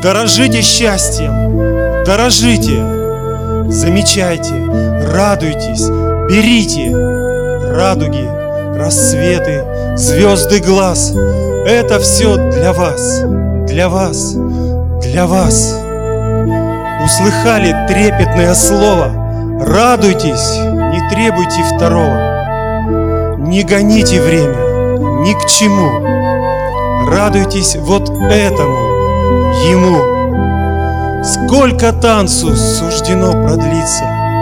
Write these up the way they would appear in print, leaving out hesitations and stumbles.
Дорожите счастьем, дорожите, замечайте, радуйтесь, берите радуги, рассветы, звезды глаз. Это все для вас, для вас, для вас. Услыхали трепетное слово? Радуйтесь, не требуйте второго. Не гоните время ни к чему. Радуйтесь вот этому, ему. Сколько танцу суждено продлиться?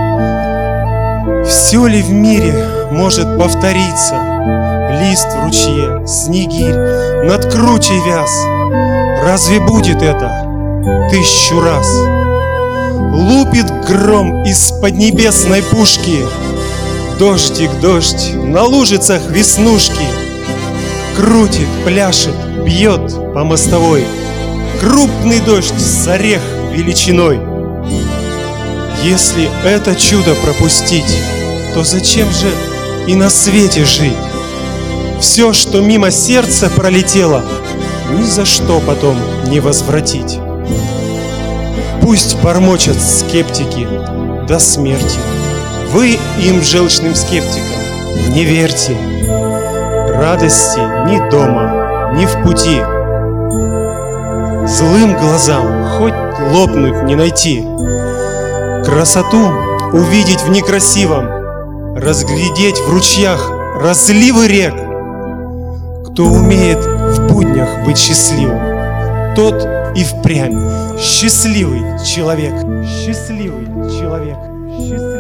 Все ли в мире может повториться? Лист в ручье, снегирь над кручей вяз. Разве будет это 1000 раз? Лупит гром из поднебесной пушки. Дождик, дождь, на лужицах веснушки. Крутит, пляшет, бьет по мостовой. Крупный дождь с орех величиной. Если это чудо пропустить, то зачем же и на свете жить? Все, что мимо сердца пролетело, ни за что потом не возвратить. Пусть бормочат скептики до смерти. Вы им, желчным скептикам, не верьте. Радости ни дома, ни в пути. Злым глазам хоть лопнуть не найти. Красоту увидеть в некрасивом, разглядеть в ручьях разливы рек. Кто умеет в буднях быть счастливым, тот и впрямь счастливый человек. Счастливый человек. Счастливый.